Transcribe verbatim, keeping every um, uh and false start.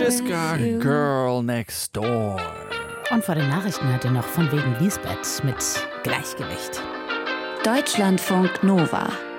Franziska, Girl Next Door. Und vor den Nachrichten heute noch von wegen Lisbeth mit Gleichgewicht. Deutschlandfunk Nova.